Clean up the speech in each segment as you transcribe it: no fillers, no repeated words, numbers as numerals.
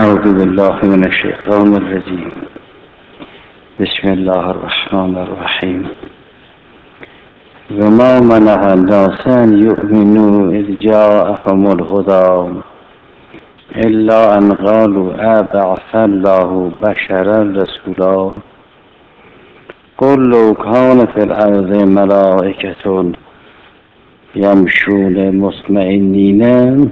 أعوذ بالله من الشيطان الرجيم. بسم الله الرحمن الرحيم. وما منع الناس أن يؤمنوا إذ جاءهم الهدى إلا أن قالوا أبعث الله بشرا رسولا قل لو كان في الأرض ملائكة يمشون مطمئنين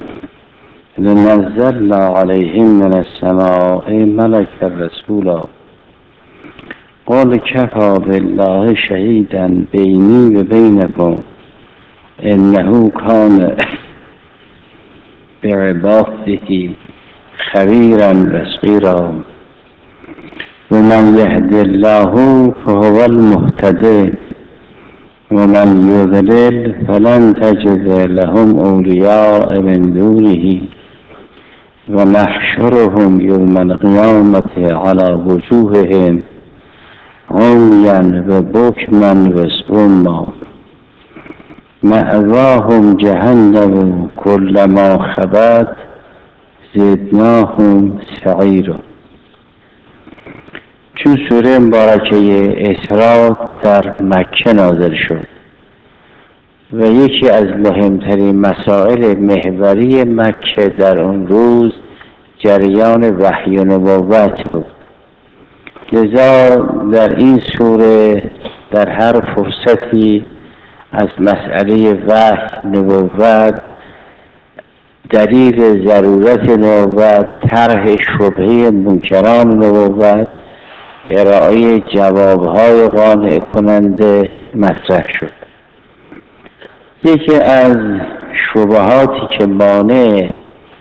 لنزلنا عليهم من السماء ملكا رسولا قل كفى بالله شهيدا بيني وبينكم إنه كان بعباده خبيرا بصيرا ومن يهد الله فهو المهتدي ومن يضلل فلن تجد لهم أولياء من دونه ونحشرهم يوم القيامة على وجوههم عميا وبكما وصما مأواهم جهنم كلما خبت زدناهم سعیرا. چون سوره مبارکه اسراء در مکه نازل شد و یکی از مهمترین مسائل محوری مکه در اون روز جریان وحی و نبوت بود، لذا در این سوره در هر فرصتی از مسئله وحی، نبوت، دلیل ضرورت نبوت، طرح شبهه منکران نبوت، ارائه جوابهای قانع کننده مطرح شد. یکی از شبهاتی که مانع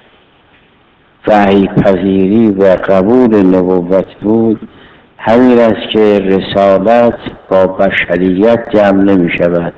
وحی پذیری و قبول نبوت بود همین است که رسالت با بشریت جمع نمی شود.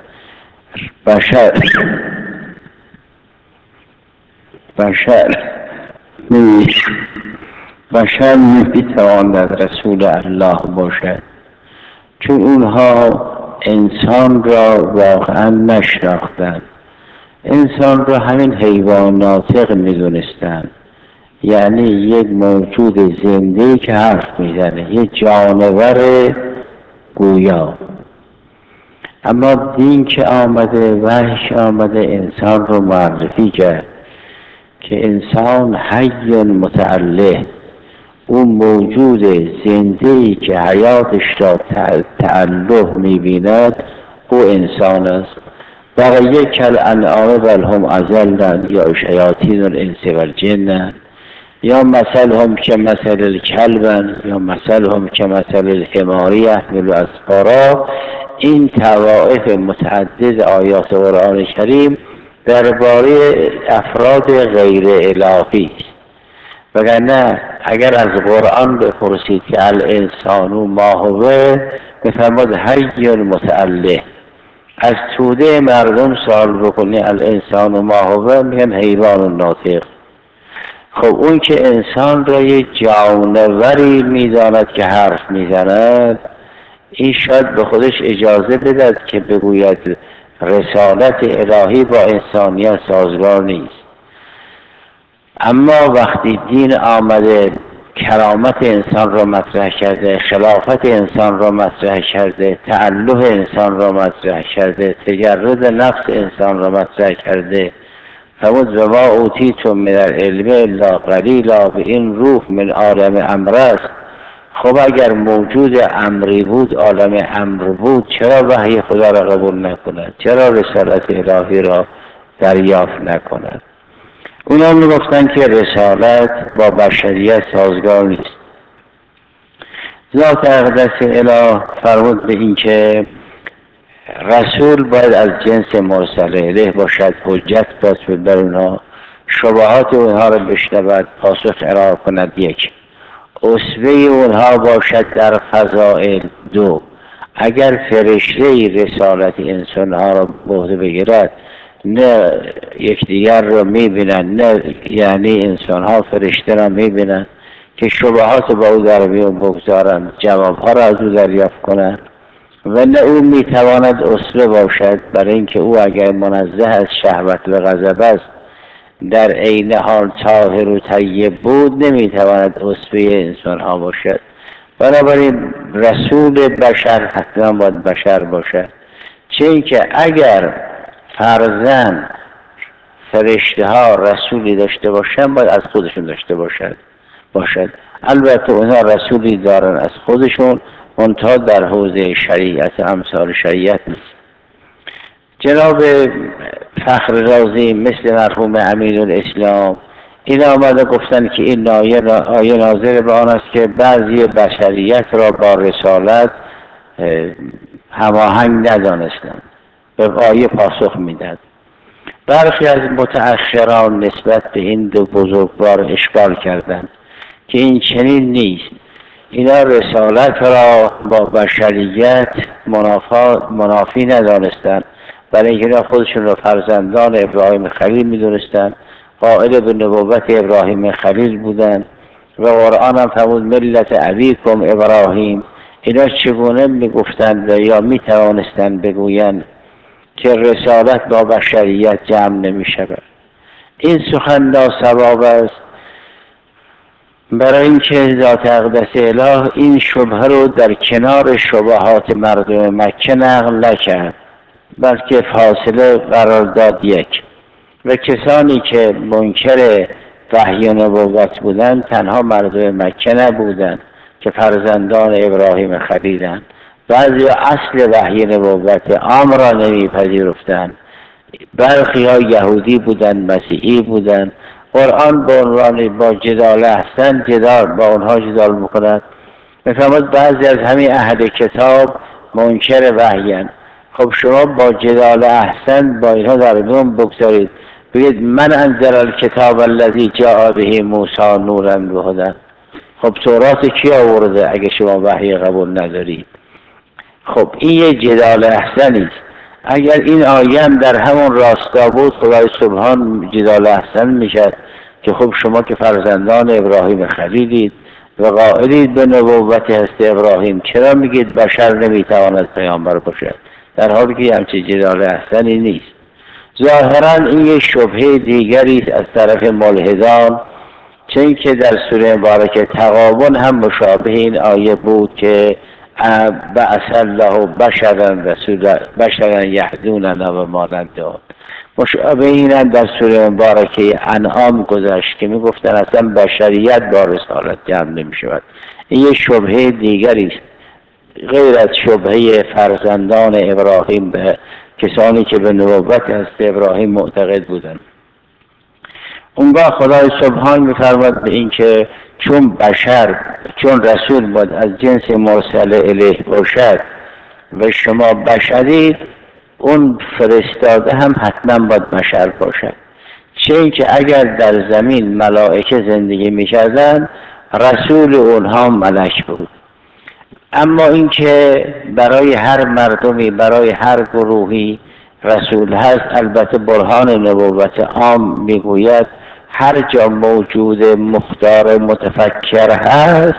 بشر نمیتواند رسول الله باشد، چون اونها انسان را واقعا نشناختند. انسان را همین حیوان ناطق میدونستند، یعنی یک موجود زنده که حرف میزنه، یک جانور گویا. اما دین که آمده، وحی آمده، انسان رو معرفی کرد که انسان حی متعله، اون موجود زنده‌ای که حیاتش را تعلق می‌بیند او انسان است. بقیه کالانعام بل هم اضل یا شیاطین الانس والجن یا مثلهم کمثل الکلب یا مثلهم کمثل الحمار یحمل اسفارا. این طوائف متعدد آیات قرآن کریم درباره افراد غیر الهی است. وگرنه اگر از قرآن بپرسید که الانسان ما هو، بفرماد حی متعله. از توده مردم سوال بکنی الانسان ما هو، میگن حیوان ناطق. خب اون که انسان را یک جانوری میداند که حرف میزند، این شاید به خودش اجازه بدهد که بگوید رسالت الهی با انسانیت سازگار نیست. اما وقتی دین آمده کرامت انسان را مطرح کرده، خلافت انسان را مطرح کرده، تعلق انسان را مطرح کرده، تجرد نفس انسان را مطرح کرده، فرمود و ما اوتیتم من العلم الا قلیلا، به این روح من عالم امر است. خب اگر موجود امری بود، عالم امر بود، چرا وحی خدا را قبول نکند؟ چرا رسالت الهی را دریافت نکند؟ اونا میگفتن که رسالت با بشریت سازگار نیست. ذات اقدس اله فرمود به این که رسول باید از جنس مرسل الیه باشد، حجت باشد بر اونها، شبهات اونها را بشنود، پاسخ ارائه کند. یک، اسوه اونها باشد در فضائل. دو، اگر فرشته رسالت انسانها را به عهده بگیرد، نه یکدیگر را میبینند، نه یعنی انسانها فرشته را میبینند که شبهات با او در میان بگذارند، جوابها را از او دریافت کنند، و نه او میتواند اسوه باشد، برای اینکه او اگر منزه از شهوت و غضب است در عین حال طاهر و طیب بود نمیتواند اسوه انسان ها باشد. بنابراین رسول بشر حتما باید بشر باشد، چه اینکه اگر فرضاً فرشته ها رسولی داشته باشن باید از خودشون داشته باشد. البته اونها رسولی دارن از خودشون، منتها در حوزه شریعت امثال شریعت نیست. جناب فخر رازی مثل مرحوم امین الاسلام این آمده گفتن که این آیه ناظر به آن است که بعضی بشریت را با رسالت هماهنگ ندانستند. به آیه پاسخ میدهد. برخی از متأخران نسبت به این دو بزرگوار اشکال کردند که این چنین نیست. اینا رسالت را با بشریت منافی ندانستند، برای اینکه اینا خودشون را فرزندان ابراهیم خلیل میدونستند، قائل به نبوت ابراهیم خلیل بودند و قرآن هم فرمود ملت ابیکم ابراهیم. اینا چگونه میگفتند یا میتوانستند بگویند که رسالت با بشریت جمع نمی شود؟ این سخن ناصواب است، برای اینکه ذات اقدس اله این شبهه رو در کنار شبهات مردم مکه نقل نکرد، بلکه فاصله قرار داد یک. و کسانی که منکر وحی و نبوت بودند تنها مردم مکه نبودند که فرزندان ابراهیم خلیلند، بعضی اصل وحی نبوت عام را نمیپذیرفتند، برخی ها یهودی بودند، مسیحی بودند. قرآن به عنوان با جدال احسن با اونها جدال میکند. میفرماد بعضی از همین اهل کتاب منکر وحی‌اند. خب شما با جدال احسن با اینها در میون بگذارید، بگید من انزل الکتاب الذی جاء به موسی نورا و هدی. خب تورات کی آورده اگه شما وحی قبول ندارید؟ خب این یه جدال احسنی است. اگر این آیه هم در همون راستا بود خدای سبحان جدال احسن میشد که خب شما که فرزندان ابراهیم خلیلید و قائلید به نبوت هست ابراهیم، چرا میگید بشر نمیتواند پیامبر باشد، در حالی که همچه جدال احسنی نیست؟ ظاهرا این یک شبهه دیگری از طرف ملحدان، چون که در سوره مبارکه تغابن هم مشابه این آیه بود که بعث الله بشرا یهدوننا و ما نداد. مشابه این هم در سوره مبارکه انعام گذشت که میگفتن اصلا بشریت با رسالت جمع نمی شود. این یک شبهه دیگری است غیر از شبهه فرزندان ابراهیم به کسانی که به نبوت هست ابراهیم معتقد بودند. اونگاه خدای سبحان می‌فرماید به این که چون رسول باید از جنس مرسل الیه باشد و شما بشرید، اون فرستاده هم حتما باید بشر باشد. چه اینکه اگر در زمین ملائکه زندگی می‌کردند رسول اونها ملک بود. اما اینکه برای هر مردمی، برای هر گروهی رسول هست، البته برهان نبوت عام میگوید هر جا موجود مختار متفکر هست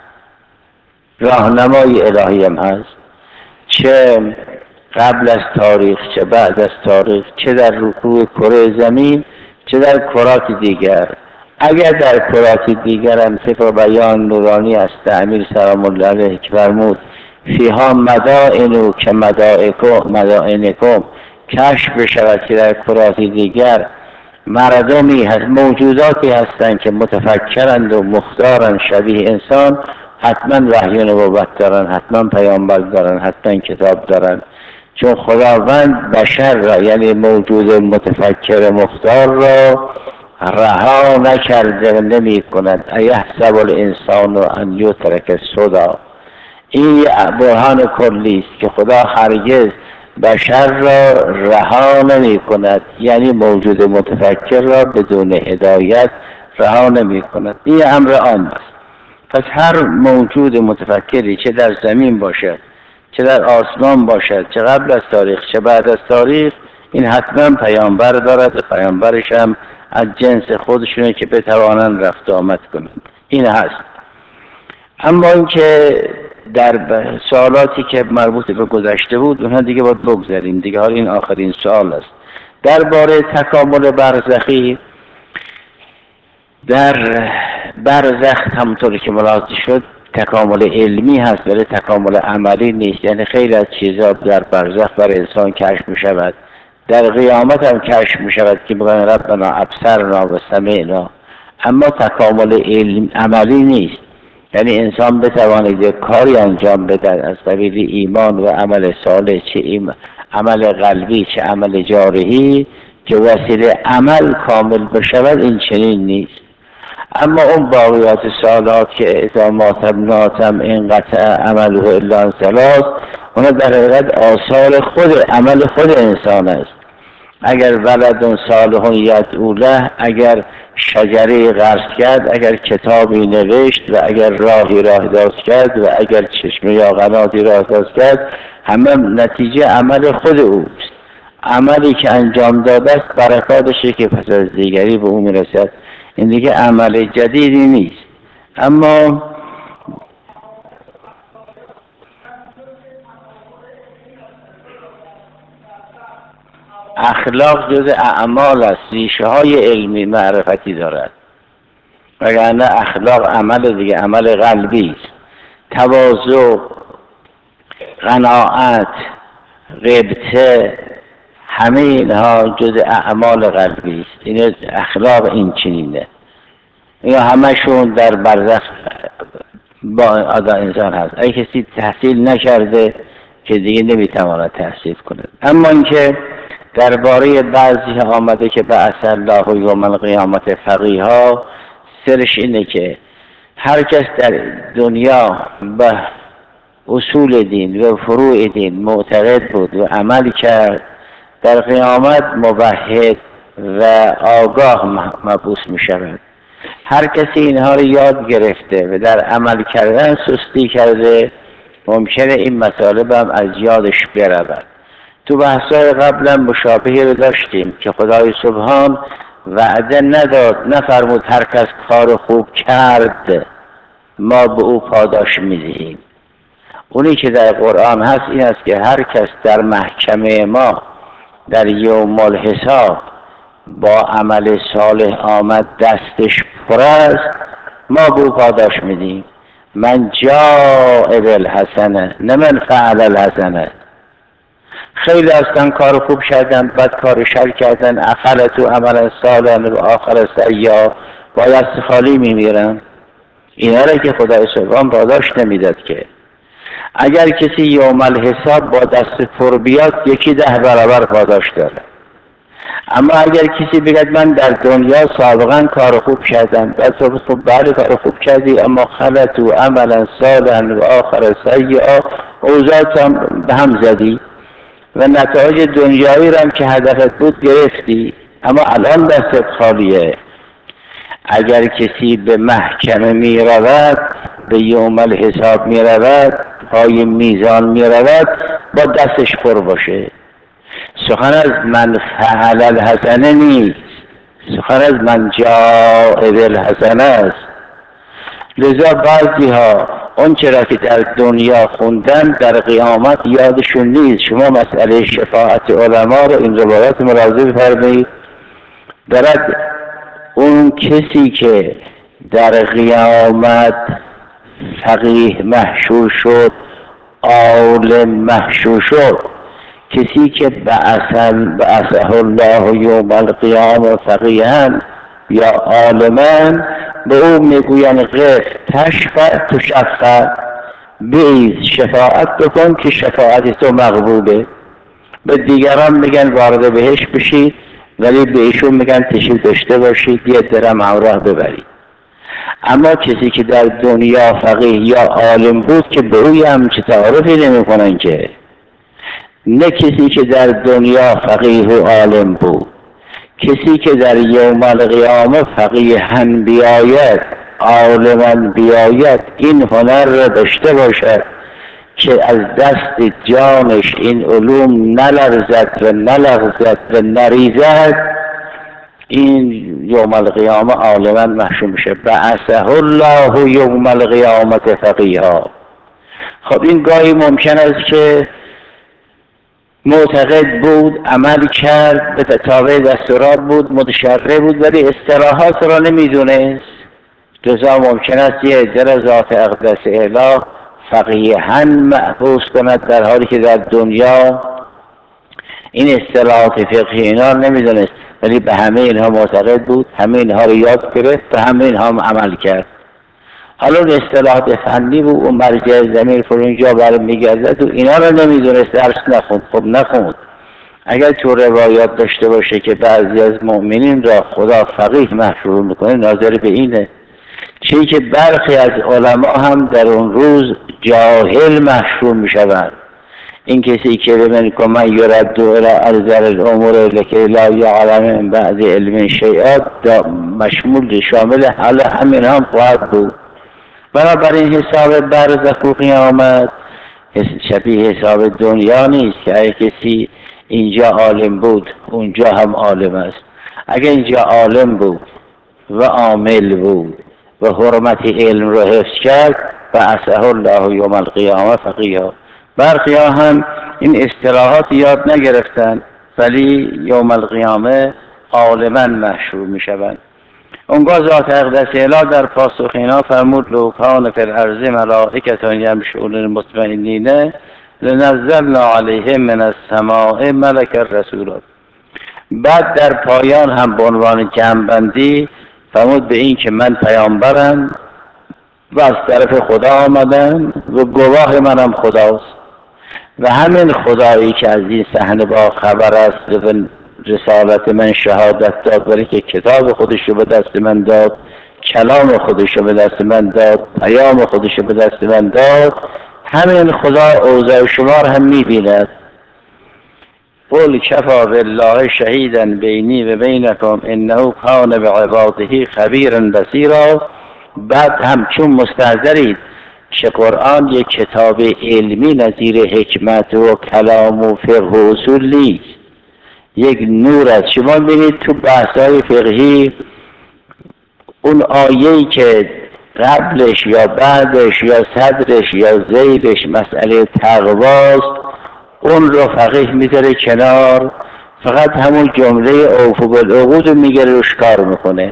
راهنمای الهی هم هست، چه قبل از تاریخ چه بعد از تاریخ، چه در رکوع کره زمین چه در کرات دیگر. اگر در کرات دیگر هم طبق بیان نورانی است امیر سلام الله علیه که فرمود فیها مدائن که مدائنکم کشف بشود که در کرات دیگر مردمی هست، موجوداتی هستند که متفکرند و مختارند شبیه انسان، حتما وحی و نبوت دارن، حتما پیامبر دارن، حتما کتاب دارن. چون خداوند بشر را یعنی موجود متفکر مختار را رها نکرده و نمی کند. ایحسب الانسان ان یترک سدی. این برهان کلی است که خدا هرگز بشر را رها نمی کند، یعنی موجود متفکر را بدون هدایت رها نمی کند. این امر عام است. پس هر موجود متفکری چه در زمین باشد چه در آسمان باشد، چه قبل از تاریخ چه بعد از تاریخ، این حتما پیامبر دارد و پیامبرش هم از جنس خودشونه که بتوانند رفت و آمد کنند. این هست. اما اینکه در سوالاتی که مربوط به گذشته بود اونها دیگه باید بگذاریم دیگه. حال این آخرین سوال است درباره تکامل برزخی. در برزخ همونطور که ملاحظه شد تکامل علمی هست ولی تکامل عملی نیست. یعنی خیلی از چیزها در برزخ بر انسان کشف می شود، در قیامت هم کشف می شود که بگن ربنا ابصرنا و سمعنا، اما تکامل علم عملی نیست. یعنی انسان بتواند یک کاری انجام بده از قبیل ایمان و عمل صالح، چه عمل قلبی چه عمل جارحی، که وسیله عمل کامل بشود، این چنین نیست. اما اون باقیات صالحات که اذا مات ابن آدم انقطع عمله الا عن ثلاث، اونا در حقیقت آثار خود عمل خود انسان است. اگر ولد صالح یدعو له، اگر شجره غرس کرد، اگر کتابی نوشت و اگر راهی راهداز کرد و اگر چشمه یا قناتی راهداز کرد، همه نتیجه عمل خود اوست. عملی که انجام داده است برکاتشه که پس از دیگری به او میرسد. این دیگه عمل جدیدی نیست. اما اخلاق جز اعمال است، ریشه های علمی معرفتی دارد، وگرنه اخلاق عمل دیگه، عمل قلبی است. تواضع، قناعت، غبطه، همه اینها جز اعمال قلبی است. این اخلاق این چنینه، اینا همشون در برزخ با آدم انسان هست. اگه کسی تحصیل نکرده که دیگه نمیتواند تحصیل کنه. اما اینکه درباره بعضی آمده که بعث الله یوم القیامت فقیها، سرش اینه که هر کس در دنیا به اصول دین و فروع دین معتقد بود و عمل کرد، در قیامت موحد و آگاه مبعوث می شود. هر کسی اینها رو یاد گرفته و در عمل کردن سستی کرده، ممکنه این مطالب هم از یادش برود. تو بحثای قبلا مشابهی رو داشتیم که خدای سبحان وعده نداد، نفرمود هر کس کار خوب کرد ما به او پاداش میدهیم. اونی که در قرآن هست این است که هر کس در محکمه ما در یوم الحساب با عمل صالح آمد دستش پر است، ما به او پاداش میدیم. من جاء بالحسنه، نه من فعل الحسنه. خیلی هستن کار خوب کردن، بعد کار شر کردن، اخرتو عمل صالح و آخر سیئا، با دست خالی میمیرن. اینا را که خدای سبحان پاداش نمیداد که. اگر کسی یوم الحساب با دست پر بیاد، یکی 10 برابر پاداش داره. اما اگر کسی بگد من در دنیا سابقا کار خوب کردم، بعد خب بله کار خوب کردی اما خلطو عملا صالحا و آخر سیئا، اوضاعت هم به هم زدی و نتایج دنیایی رو هم که هدفت بود گرفتی، اما الان دستت خالیه. اگر کسی به محکمه می رود، به یوم الحساب می رود، پای میزان می رود، با دستش پر باشه. سخن از من فعل الحسنه نیست، سخن از من جاء بالحسنه است. لذا بعضی ها اون چرا که در دنیا خوندن در قیامت یادشون نیست. شما مسئله شفاعت علما رو این روایات ملاحظه بفرمایید. دارد اون کسی که در قیامت فقیه محشور شد، عالم محشور شد، کسی که بعثه الله یوم القیامه فقیها یا عالما، به او میگوین قف تشفع تشفع، بیز شفاعت بکن که شفاعت تو مقبوله. به دیگران میگن وارد بهشت بشید، ولی به ایشون میگن تشریف داشته باشید یه درم همراه ببرید. اما کسی که در دنیا فقیه یا عالم بود که به اوی همچه تعارفی نمی کنن که، نه کسی که در دنیا فقیه و عالم بود، کسی که در یوم القیامه فقیها بیاید عالما بیاید، این هنر را داشته باشد که از دست جانش این علوم نلرزد و نلغزد و نریزد، این یوم القیامه عالما محشور میشه. بعثه الله یوم القیامت فقیها. خب این گاهی ممکن است که معتقد بود، عمل کرد، به تابع دستورات بود، متشرع بود، ولی اصطلاحات را نمیدونست. جزا ممکن است یه عده را ذات اقدس اله فقیها محبوس کند، در حالی که در دنیا این اصطلاحات فقهی اینا رو نمیدونست، ولی به همه اینها معتقد بود، همه اینها رو یاد گرفت، به همه اینها هم عمل کرد. حالا اون اصطلاحات فنی بود، اون مرجع زمین پر اینجا برای میگردد و اینا رو نمیدونست، درس نخوند. خب نخوند. اگر تو روایات داشته باشه که بعضی از مؤمنین را خدا فقیه محشور میکنه، ناظر به اینه. چون که برخی از علما هم در اون روز جاهل محشور میشوند. این کسی که منکم من یرد الی ارذل الامور لکی لا یعلم من بعد علم شیئا، مشمول شامل حال همین هم خواهد بود. بنابراین حساب برزخ و قیامت شبیه حساب دنیا نیست که اگه کسی اینجا عالم بود اونجا هم عالم است. اگه اینجا عالم بود و عامل بود و حرمت علم رو حفظ کرد بعثه الله یوم القیامه فقیها. برخی ها هم این اصطلاحات یاد نگرفتن ولی یوم القیامه عالما محشور می شوند. اونگاه ذات اقدس اله در پاسخ اینا فرمود لو کان فی الارض ملائکة یمشون مطمئنین لنزلنا علیهم من السماء ملک الرسول. بعد در پایان هم به عنوان جمع‌بندی فرمود به این که من پیامبرم و از طرف خدا آمدم و گواه منم خداست و همین خدایی که از این صحنه با خبر است و رسالت من شهادت داد، ولی که کتاب خودش رو به دست من داد، کلام خودش رو به دست من داد، پیام خودش رو به دست من داد، همین خدا اوضاع شما رو هم میبیند. قل کفی بالله شهیدا بینی و بینکم انه کان بعباده خبیرا بصیرا. بعد هم چون مستحضرید که قرآن یک کتاب علمی نظیر حکمت و کلام و فقه و اصول نیست، یک نور است. شما ببینید تو بحث‌های فقهی اون آیه‌ای که قبلش یا بعدش یا صدرش یا زیدش مسئله تقواست، اون رو فقیه میذاره کنار، فقط همون جمله اوفوا بالعقود رو میگیره روش کار میکنه،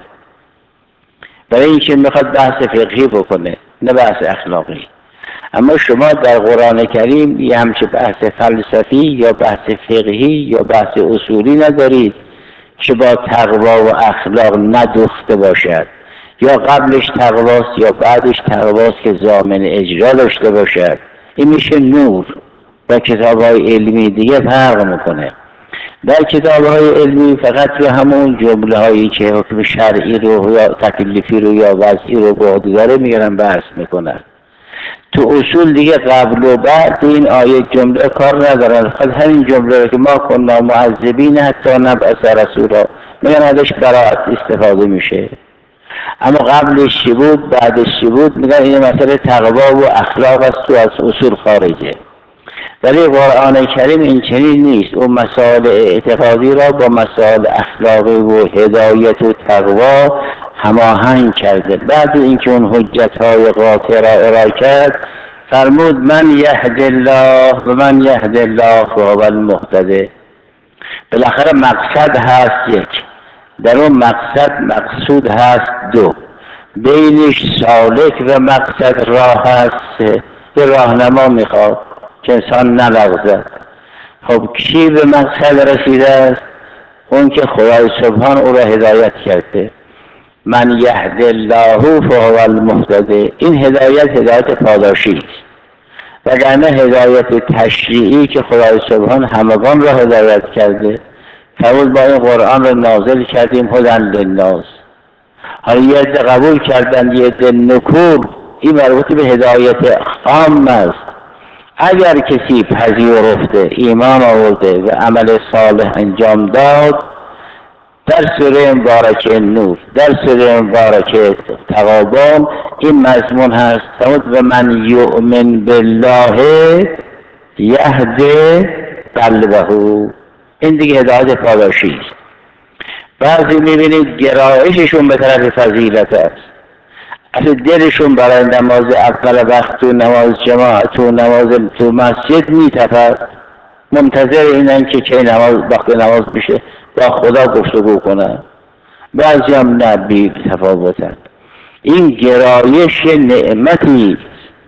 برای اینکه میخواد بحث فقهی بکنه نه بحث اخلاقی. اما شما در قرآن کریم یه همچه بحث فلسفی یا بحث فقهی یا بحث اصولی ندارید که با تقوا و اخلاق ندوخته باشد، یا قبلش تقواست یا بعدش تقواست که ضامن اجرا داشته باشد. این میشه نور. با کتاب‌های علمی دیگه فرق میکنه. در کتاب‌های علمی فقط رو همون جمله‌هایی که حکم شرعی رو یا تکلیفی رو یا وضعی رو به عهده داره میگن بحث میکنن. تو اصول دیگه قبل و بعد این آیه جمله کار ندارن، فقط همین جمله رو که ما کنا معذبین حتی نبعث رسولا میگن ازش براءت استفاده میشه. اما قبلش چی بود بعدش چی بود میگن این مسئله تقوا و اخلاق است و از اصول خارجه. ولی قرآن کریم این چنین نیست. اون مسائل اعتقادی را با مسائل اخلاقی و هدایت و تقوا هماهنگ کرده. بعد اینکه اون حجت‌های قاطع را ارائه کرد فرمود من یهد الله و من یهد الله فهو المهتدی. بالاخره مقصد هست یک، در اون مقصود هست دو، بینش سالک و مقصد راه هست، به راهنما میخواد که انسان نلغزد. خب کی به مقصد رسیده است؟ اون که خدای سبحان او را هدایت کرده. من یهد الله فهو المهتدی. این هدایت پاداشی است، وگرنه هدایت تشریعی که خدای سبحان همگان را هدایت کرده. فرمود با این قرآن را نازل کردیم هدی للناس. حالا یه عده قبول کردن یه عده نکول، این مربوط به هدایت عام است. اگر کسی پذیرفته ایمان آورده و عمل صالح انجام داد، در سوره مبارکه نور، در سوره مبارکه تغابن این مضمون هست و من یؤمن بالله یهد قلبه. این دیگه هدایت پاداشی است. بعضی میبینید گرایششون به طرف فضیلت است، اصلا دلشون برای نماز اول وقت و نماز جماعت و نماز تو مسجد میتپد، منتظر اینن که چه وقت نماز بشه با خدا گفتگو کنن. بعضی هم نه، بی تفاوتن. این گرایش نعمتی،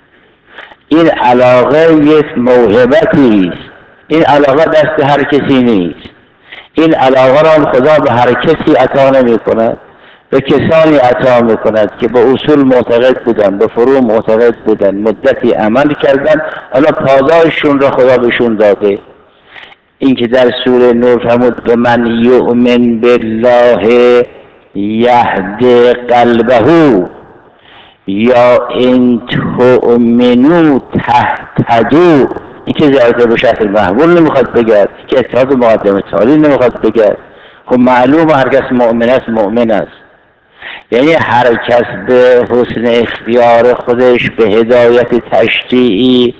این علاقه یک موهبتی، این علاقه دست هر کسی نیست. این علاقه را خدا به هر کسی عطا نمی کند، به کسانی عطا می کند که به اصول معتقد بودن، به فروع معتقد بودن، مدتی عمل کردن، حالا پاداششون را خدا بهشون داده. این که در سوره نور فرمود به من یؤمن بالله یهد قلبه، یا این تؤمنو تهتدوا، این که زیادت به شرط المحمول نمیخواد بگرد، که اتحاد مقدمه تالی نمیخواد بگرد. خب معلوم هر کس مؤمن است مؤمن است، یعنی هر کس به حسن اختیار خودش به هدایت تشریعی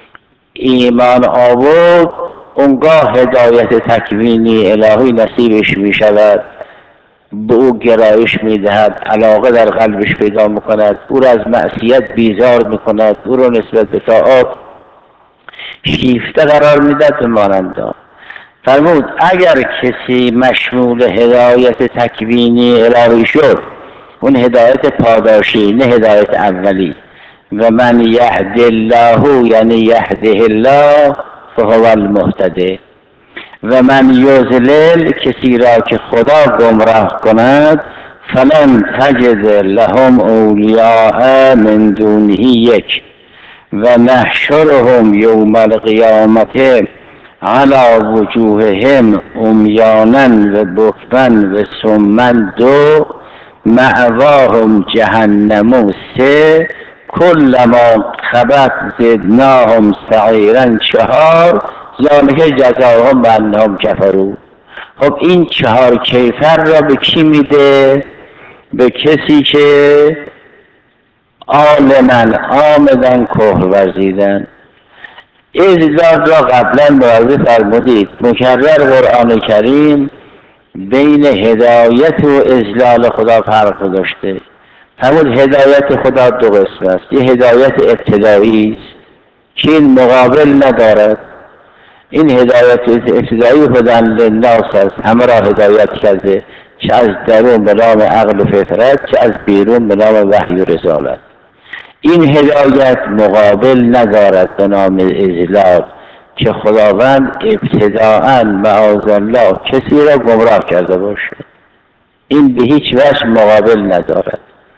ایمان آورد، اونگاه هدایت تکوینی الهی نصیبش می شود، به او گرایش می دهد، علاقه در قلبش پیدا می کند، او را از معصیت بیزار می کند، او را نسبت به طاعات شیفته قرار می دهد به مانندا. فرمود اگر کسی مشمول هدایت تکوینی الهی شد، اون هدایت پاداشی نه هدایت اولی، و من یهد الله یعنی یهده الله فهو المهتدی، و من یضلل کسی را که خدا گمراه کند، فلن تجد لهم اولیاء من دونه یک و نحشرهم یوم القیامة علی وجوههم عمیانا و بکما و صما، دو مأواهم جهنم، سه کلما خبت زدناهم سعیرا، چهار ذالک جزاهم بانهم کفروا. خب این چهار کیفر را به کی میده؟ به کسی که عالما آمدن کفر ورزیدن. اضلال را قبلا مراجعه فرمودید، مکرر قرآن کریم بین هدایت و اضلال خدا فرق داشته. همون هدایت خدا دو قسم است، یه هدایت ابتدایی است که این مقابل ندارد. این هدایت ابتدایی هدن للناس است، همه را هدایت کرده، چه از درون به نام عقل و فطرت، چه از بیرون به نام وحی و رسالت. این هدایت مقابل ندارد به نام اضلال، که خداوند ابتداءً معاذالله کسی را گمراه کرده باشه. این به هیچ وجه مقابل ندارد.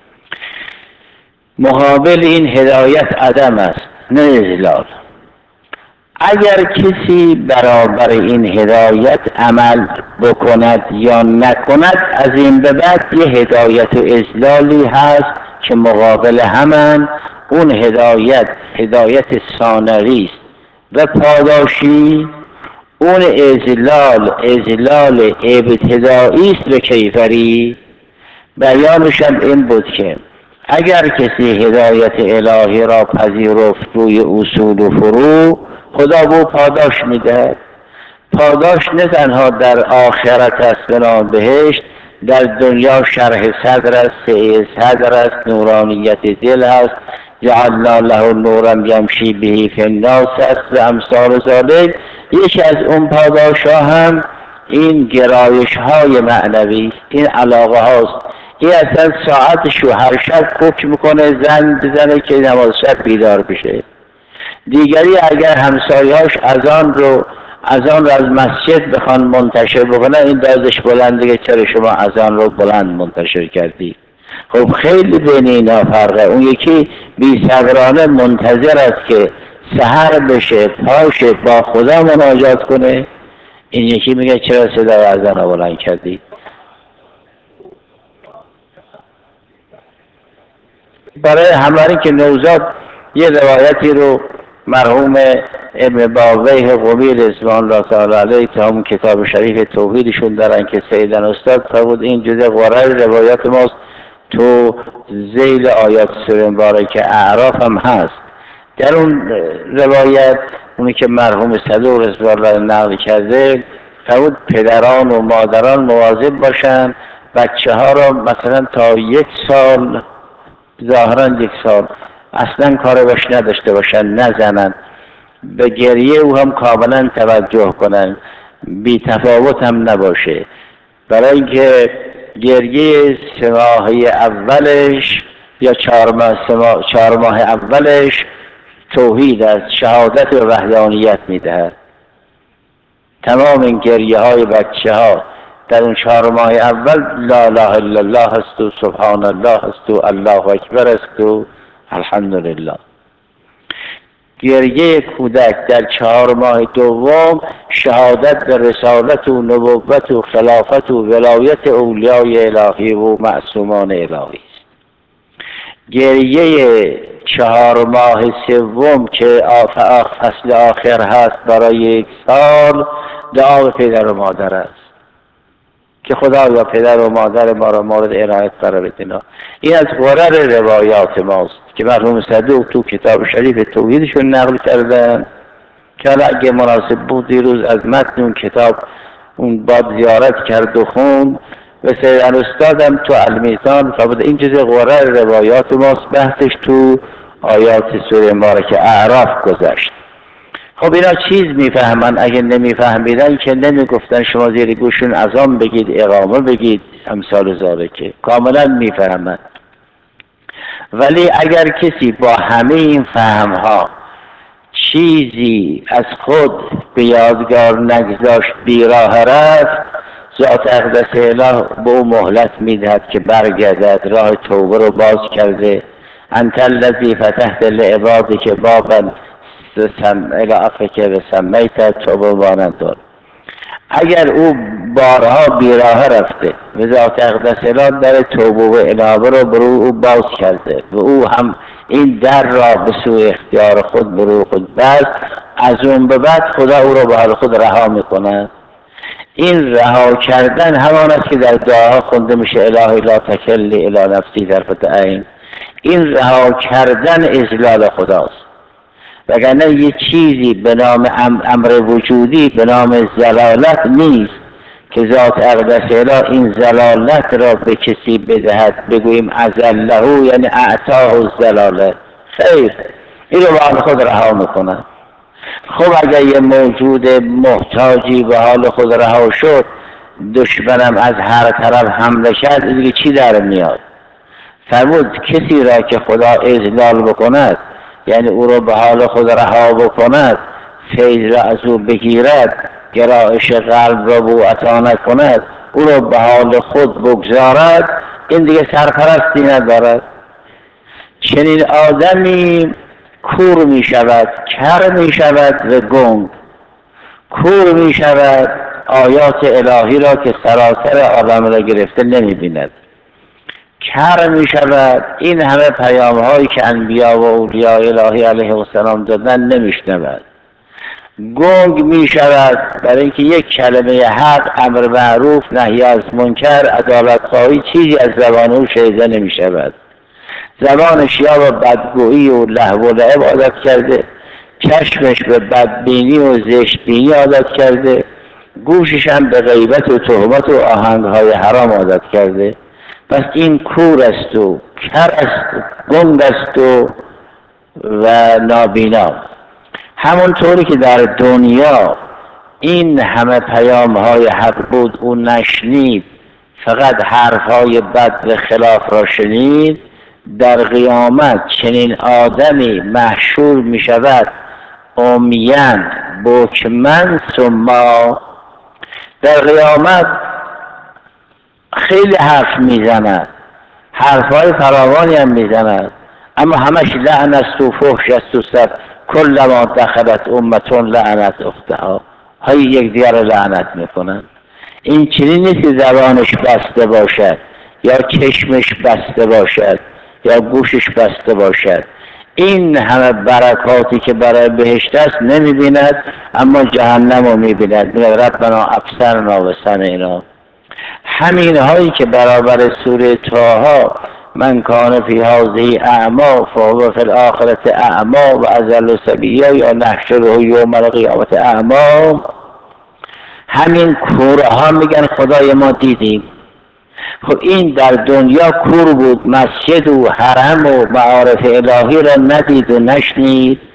مقابل این هدایت عدم است نه اضلال. اگر کسی برابر این هدایت عمل بکند یا نکند، از این به بعد یه هدایت و اضلالی هست که مقابل همان. اون هدایت ثانوی است و پاداشی. اون اضلال ابتدایی است و کیفری. بیانش هم این بود که اگر کسی هدایت الهی را پذیرفت روی اصول و فروع، خدا به پاداش میده. پاداش نه تنها در آخرت است به نام بهشت، در دنیا شرح صدر است، سعی صدر است، نورانیت دل است، جعلنا له نورا یمشی به فی الناس است و امثال ذالک. یکی از اون پاداش ها هم این گرایش های معنوی، این علاقه هاست. این اصلا ساعتشو هر شب کوک میکنه، زن بزنه که نماز شب بیدار بشه. دیگری اگر همسایه‌هاش اذان رو از مسجد بخوان منتشر بکنه، این دازش بلنده که چرا شما اذان رو بلند منتشر کردی. خب خیلی بین اینا فرقه. اون یکی بی صبرانه منتظر است که سحر بشه، پاشه، با خدا مناجات کنه. این یکی میگه چرا صدا اذان رو بلند کردی. برای همه که نوزاد یه روایتی رو مرحوم ابن باویه قمی رضوان الله تعالی علیه که همون کتاب شریف توحیدشون دارن که سیدن استاد فرمود این جزء قرار روایات ماست، تو ذیل آیات سوره مبارکه اعراف هم هست. در اون روایت اونی که مرحوم صدوق رضوان الله نقل کرده فرمود پدران و مادران مواظب باشن بچه ها را مثلا تا 1 سال، ظاهرا 1 سال اصلا کار باش نداشته باشن، نزنن. به گریه او هم کاملا توجه کنن، بی تفاوت هم نباشه، برای اینکه گریه 3 ماه اولش یا 4 ماه اولش توحید است، شهادت و وحدانیت میدهد. تمام این گریه های بچه ها در اون 4 ماه اول لا اله الا الله است و سبحان الله است و الله اکبر است و الحمدلله. گریه کودک در 4 ماه دوم شهادت به رسالت و نبوت و خلافت و ولایت اولیای الهی و معصومان الهی است. گریه 4 ماه سوم که فصل آخر هست برای 1 سال، دعا پدر و مادر است که خدایا پدر و مادر ما را مورد عنایت قرار بدهنا. این از غرر روایات ماست که مرحوم صدوق تو کتاب شریف توحیدشون نقل کردن که حالا اگه مناسب بود دیروز از متن اون کتاب اون باب زیارت کرد و خوند و سیدن استادم تو المیزان فرمود این جزء غرر روایات ماست، بحثش تو آیات سوره مبارکه اعراف گذشت. خب اینا چیز میفهمن، اگه نمیفهمیدن که نمیگفتن شما زیر گوشون اذان بگید اقامه بگید امثال ذالکه، کاملا میفهمن. ولی اگر کسی با همه این فهمها چیزی از خود به یادگار نگذاشت بیراه رفت، ذات اقدس اله به او مهلت میدهد که برگردد، راه توبه رو باز کرده. انت الذی فتحت لعبادک بابا العفو که سمیت توبه مانند. اگر او بارها بیراه رفته و ذات اقدس اله در توبه و انابه رو برو او باز کرده و او هم این در را به سوی اختیار خود برو خود بست، از اون به بعد خدا او را به حال خود رها میکنه. این رها کردن همان است که در دعاها خونده میشه الهی لا تکلنی الی نفسی طرفة عین. این رها کردن اذلال خداست، وگرنه یه چیزی به نام امر وجودی به نام زلالت نیست که ذات اقدس اله این زلالت را به کسی بدهد بگوییم ازله یعنی اعطاه الزلاله. خیر، این رو به حال خود رها میکنه. خب اگر یه موجود محتاجی به حال خود رها شد، دشمنم از هر طرف حمله کرد، دیگه چی در میاد؟ فرمود کسی را که خدا اذلال بکند، یعنی او را به حال خود رها بکند، فیض را از او بگیرد، گرایش قلب را به او عطا نکند، او را به حال خود بگذارد، این دیگه سرپرستی ندارد. چنین آدمی کور می شود، کر می شود و گنگ. کور می شود، آیات الهی را که سراسر عالم را گرفته نمی بیند. کر می شود، این همه پیام هایی که انبیا و اولیاء الهی علیه السلام دادن نمیشنود. گنگ می شود برای اینکه یک کلمه حق، امر معروف، نهی از منکر، عدالت خواهی چیزی از زبان او شنیده نمی شود. زبانش یا به بدگویی و لهو و لعب عادت کرده، چشمش به بدبینی و زشتبینی عادت کرده، گوشش هم به غیبت و تهمت و آهنگهای حرام عادت کرده. پس این کور است و کر است و گنگ است و نابینا. همونطوری که در دنیا این همه پیام های حق بود او نشنید، فقط حرف های بد و خلاف را شنید، در قیامت چنین آدمی محشور می شود عمیان بکمن صما. در قیامت خیلی حرف میزند، حرفهای فراوانی هم میزند، اما همش لعن است و فحش است و سب. کلما دخلت امتون لعنت اختها، های یک دیگر لعنت میکنن. این چنین نیست که زبانش بسته باشد یا چشمش بسته باشد یا گوشش بسته باشد. این همه برکاتی که برای بهشت است نمیبیند، اما جهنم رو میبیند. میگه ربنا ابصرنا و سمعنا. همین هایی که برابر سوره طه من کان فی هذه اعمی فهو فی الاخرة اعمی و اضل سبیلا یا نحشره یوم القیامة اعمی، همین کوره ها میگن خدای ما دیدیم. خب این در دنیا کور بود، مسجد و حرم و معارف الهی را ندید و نشنید،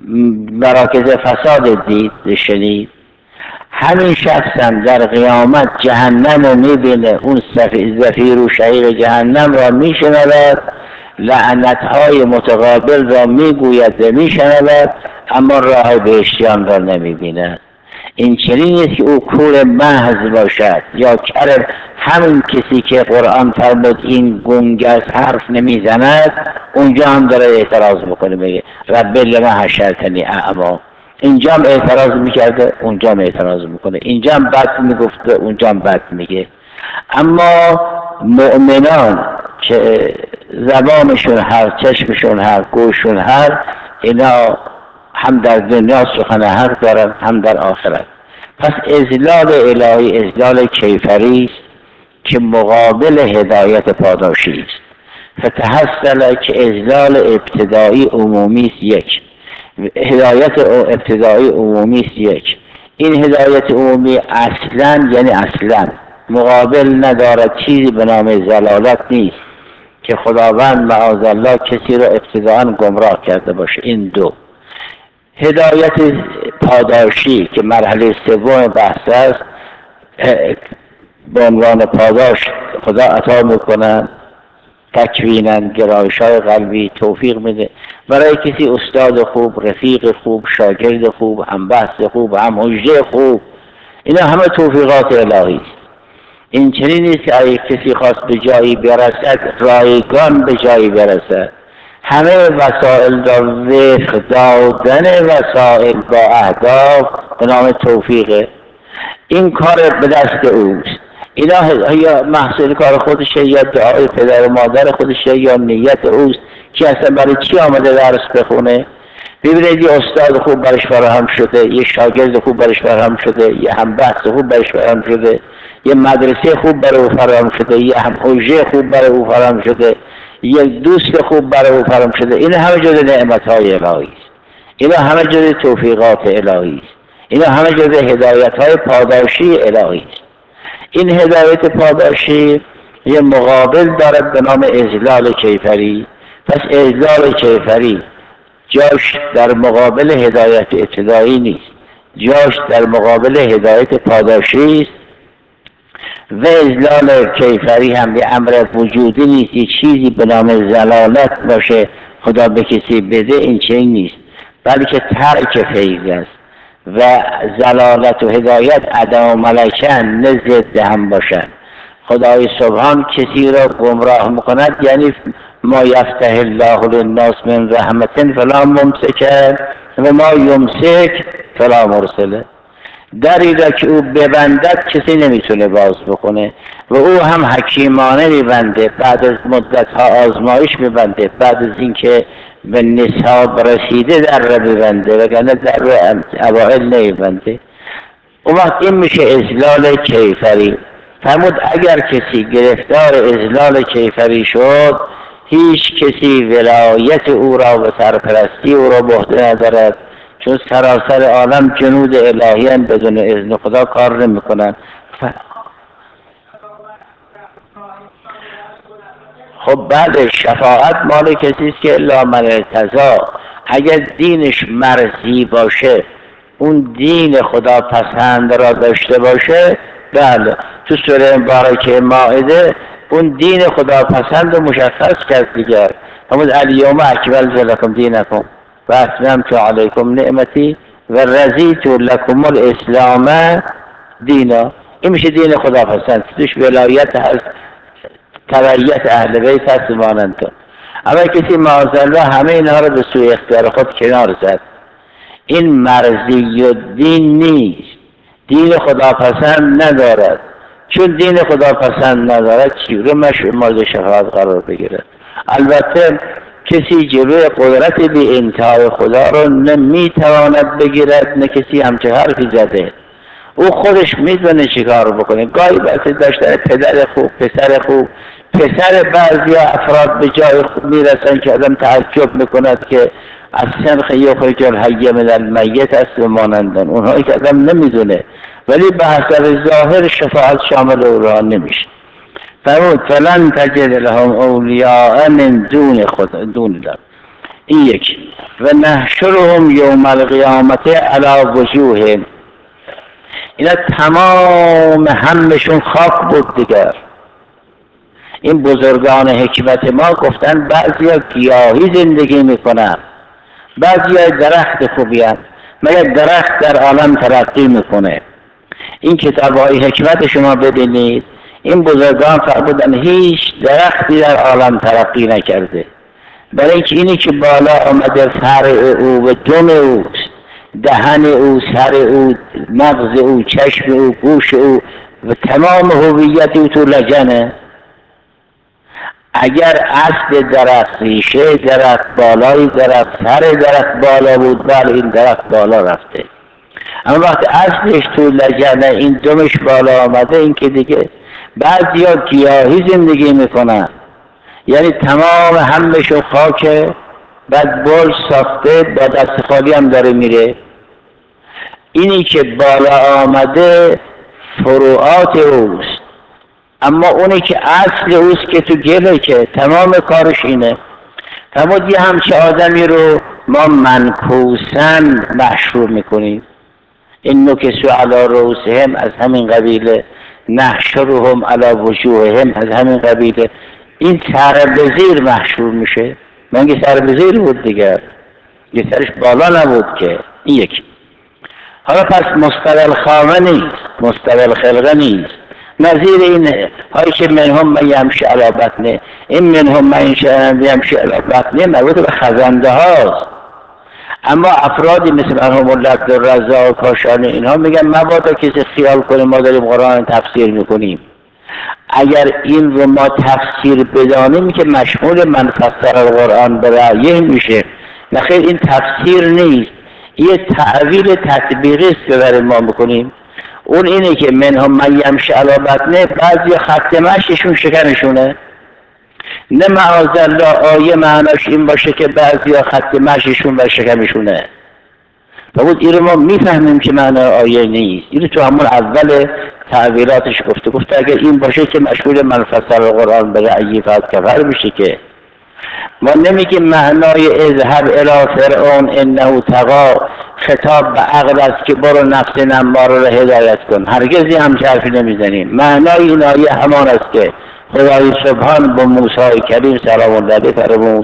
مراکز فساد دید شنید، همین شخص هم در قیامت جهنم رو میبینه، اون زفیر و شهیر جهنم را میشنود، لعنتهای متقابل را میگوید و میشنود، اما راه بهشتیان را نمیبیند. این چنین نیست که او کور محض باشد یا کرم. همین کسی که قرآن فرمود این گنگ از حرف نمیزند، اونجا هم داره اعتراض بکنه، بگه رب لما حشرتنی اعما. اینجا هم اعتراض میکرده، اونجا هم اعتراض میکنه، اینجا هم بد میگفته، اونجا هم بد میگه. اما مؤمنان که زبانشون حق، چشمشون حق، گوششون حق، اینا هم در دنیا سخن حق دارن، هم در آخرت. پس اذلال الهی اذلال کیفری است که مقابل هدایت پاداشی است. فتحصل که اذلال ابتدایی عمومی است یک، هدایت ابتدایی عمومی است یک. این هدایت عمومی اصلا یعنی اصلا مقابل ندارد، چیزی به نام ضلالت نیست که خداوند معاذالله کسی را ابتداءً گمراه کرده باشه. این دو. هدایت پاداشی که مرحله سوم بحث است، به عنوان پاداش خدا عطا میکنن، تکوینن، گرایش‌های قلبی توفیق میده برای کسی استاد خوب، رفیق خوب، شاگرد خوب، هم بحث خوب، هم حجه خوب. اینا همه توفیقات الهی است. این چنین نیست که اگه کسی خواست به جایی برسد رایگان به جایی برسد. همه وسائل را وفق دادن وسائل با اهداف به نام توفیقه. این کار به دست اوست. اینا یا محصول کار خودشه، یا دعای پدر و مادر خودشه، یا نیت اوست که اصلا برای چی آمده درس بخونه. ببینید یه استاد خوب برش فراهم شده، یه شاگرد خوب برش فراهم شده، یه هم بحث خوب برش فراهم شده، یه مدرسه خوب برای او فراهم شده، یه هم حوزه خوب برای او فراهم شده، یه دوست خوب برای او فراهم شده. این همه جز نعمت‌های الهی است. اینا همه جز توفیقات الهی است. اینا همه جز هدایت‌های پاداشی الهی است. این هدایت پاداشی یه مقابل دارد به نام اذلال کیفری. پس اذلال کیفری جاش در مقابل هدایت ابتدایی نیست، جاش در مقابل هدایت پاداشی است. و اذلال کیفری هم یه امر وجودی نیست، یه چیزی به نام ضلالت باشه خدا به کسی بده، این چنین نیست، بلکه ترک فیض است. و ضلالت و هدایت عدم و ملکن نه ضد هم باشند. خدای سبحان کسی را گمراه میکند، یعنی ما یفتح الله للناس من رحمت فلا ممسک و ما یمسک فلا مرسل. دری را که او ببندد کسی نمیتونه باز بکنه و او هم حکیمانه میبنده، بعد از مدت ها آزمایش میبنده، بعد از اینکه به نصاب رسیده در را میبنده، وگرنه در را اوائل نمیبنده. اون وقت این میشه اذلال کیفری. فرمود اگر کسی گرفتار اذلال کیفری شد، هیچ کسی ولایت او را و سرپرستی او را به عهده ندارد، چون سراسر عالم جنود الهیان بدون اذن خدا کار نمیکنن. خب بعد شفاعت مال کسی است که الا من ارتضی. اگر دینش مرضی باشه، اون دین خدا پسند را داشته باشه، بله تو سوره مبارکه مائده اون دین خدا پسند رو مشخص کرد دیگر. همون الیوم اکملت لکم دینکم و اتممت علیکم نعمتی و رضیت لکم الاسلام دینا. این میشه دین خدا پسند، توش ولایت هست، تبعیت اهل بیت هست مانند تو. اما کسی معاذالله همه اینها رو به سوی اختیار خود کنار زد، این مرضی و دین نیست، دین خدا پسند ندارد. چون دین خدا پسند ندارد چی رو مورد شفاعت قرار بگیرد؟ البته کسی جلوی قدرت بی انتهای خدا رو نمیتواند بگیرد، نه کسی همچه حرفی زده. او خودش میدونه چی کار بکنه. گاهی بسید داشته پدر خوب، پسر خوب، پسر بعضی افراد به جای خوب میرسن که آدم تعجب میکند که از سنخ یخرج الحی من المیت است و مانندن، اونهایی که آدم نمیدونه، ولی به حسب ظاهر شفاعت شامل اونها نمیشه. فرمود فلن تجد لهم اولیاء من دون الله. این یک. و نحشرهم یوم القیامت علی وجوههم، اینا تمام همشون خاک بود دیگر. این بزرگان حکمت ما گفتن بعضیا گیاهی زندگی میکنن، بعضیا درخت خوبی هست، مگر درخت در عالم ترقی میکنه؟ این کتاب های حکمت شما ببینید، این بزرگان فرمودن هیچ درختی در عالم ترقی نکرده، برای اینکه اینی که بالا آمده فرع او و دم اوست، دهن او، سر او، مغز او، چشم او، گوش او و تمام هویت او تو لجنه. اگر اصل درخت، ریشه درخت، بالای درخت، سر درخت بالا بود، بله این درخت بالا رفته. اما وقتی اصلش تو لجنه، این دمش بالا آمده، این که دیگه بعضیا گیاهی زندگی میکنن، یعنی تمام همشون خاکه، بعد برج ساخته با دست خالی هم داره میره. اینی که بالا آمده فروعات اوست، اما اونی که اصل اوست که تو گله، که تمام کارش اینه. فرمود یه همچه آدمی رو ما منکوسن محشور میکنیم. این نکسو علی رؤوسهم از همین قبیله، نحشرهم علی وجوههم از همین قبیله. این سر به زیر محشور میشه، منگه سر به زیر بود دیگر، یه سرش بالا نبود که. این یکی. حالا پس مستوی الخامه نیست، مستوی الخلقه نیست، نظیر این هایی که منهم من یمشی علی بطنه، این منهم من یمشی علی بطنه مربوط به خزنده هاست. اما افرادی مثل مرحوم الله عبدالرزاق و کاشانی اینها میگن مبادا کسی خیال کنه ما داریم قرآن تفسیر میکنیم. اگر این رو ما تفسیر بدانیم که مشمول من فسر القرآن به رأیه میشه، نخیر این تفسیر نیست، یه تعویل تطبیقی است که برای ما میکنیم. اون اینه که منهم من یمشی علی بطنه، بعضی خط مشیشون شکنشونه. نه معاذالله آیه معناش این باشه که بعضی خط مشیشون بر شکمشونه. بود این رو ما میفهمیم که معنی آیه نیست. این تو همون اول تعبیراتش گفته اگر این باشه که مشمول من فسر القرآن به رأیی فقط کفر میشه. که ما نمیگیم معنای اذهب الی فرعون انه طغی خطاب به عقل است که برو نفس نماره را هدایت کن، هرگز هم حرفی نمیزنیم. معنای این آیه همان است که خدای سبحان با موسی کریم سلام الله علیه فرمود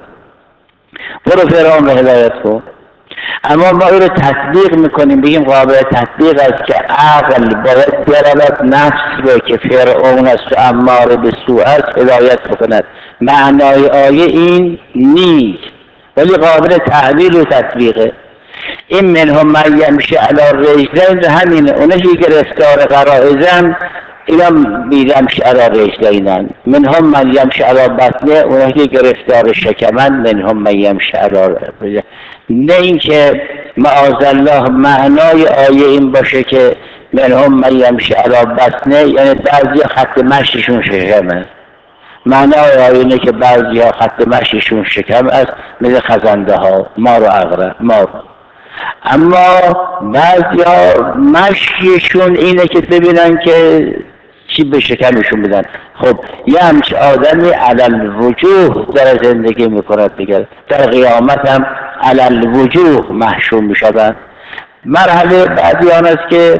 برو فرعون را هدایت کن. اما ما این رو تطبیق میکنیم، بگیم قابل تطبیق است که عقل باید برود نفس رو که فرعون است و اماره به سوء است هدایت بکند. معنای آیه این نیست، ولی قابل تحویل و تطبیقه. این منهم من یمشی علی رجلین همینه، اونها که گرفتار غرائزن اینا میرمشی علی رجلینن. منهم من یمشی علی بطنه، اونها که گرفتار شکمن منهم من یمشی علی رجلین. نه اینکه معاذالله معنای آیه این باشه که منهم من یمشی علی بطنه یعنی بعضی خط مشیشون شکمه. معنای آیه اینه که بعضی خط مشیشون شکم است، مثل خزنده ها، مار و عقرب، مار. اما بعضی مشیشون اینه که ببینن که چی به شکمشون بدن. خب یه همچه آدمی علل وجوه در زندگی میکند دیگر، در قیامت هم علل وجوه محشور میشدن. مرحله بعدی آن است که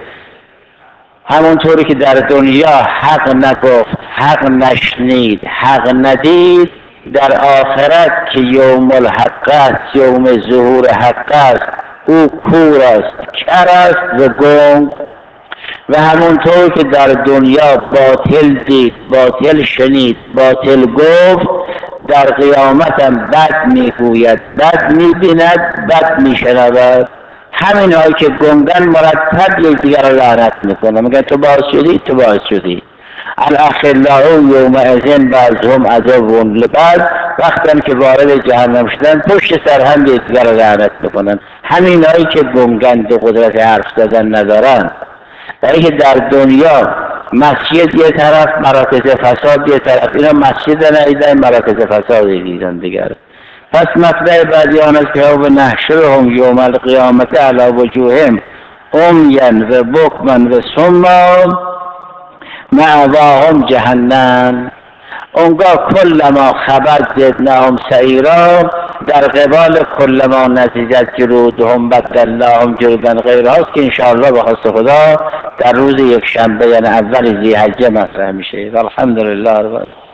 همونطوری که در دنیا حق نگفت، حق نشنید، حق ندید، در آخرت که یوم الحق است، یوم ظهور حق است، او کور است، کر است و گنگ. و همونطور که در دنیا باطل دید، باطل شنید، باطل گفت، در قیامت هم بد میگوید، بد میبیند، بد میشنود. همین هایی که گنگن مرتب یکدیگر را لعنت میکنن، میگن تو باعث شدی، تو باعث شدی. الاخلاء یومئذ بعضهم عدو لبعض، وقتی که وارد جهنم شدن پشت سر هم یکدیگر را لعنت میکنن. همین هایی که گنگند و قدرت حرف زدن ندارن. برای که در دنیا مسجد یه طرف، مراکز فساد یه طرف، اینا مسجد ندیدن، مراکز فساد دیدن دیگر. پس مطلع بعدی آن است که و نحشرهم یوم القیامت علی وجوههم عمیا و بکما و صما مأواهم جهنم. اونگاه کل ما خبر زدناهم سعیرا در قبال کل ما نضجت جلودهم بدلناهم جلودا غیرهاست که انشاءالله به خواست خدا در روز یک شنبه یعنی اول ذی‌حجه مطرح میشه. الحمدلله.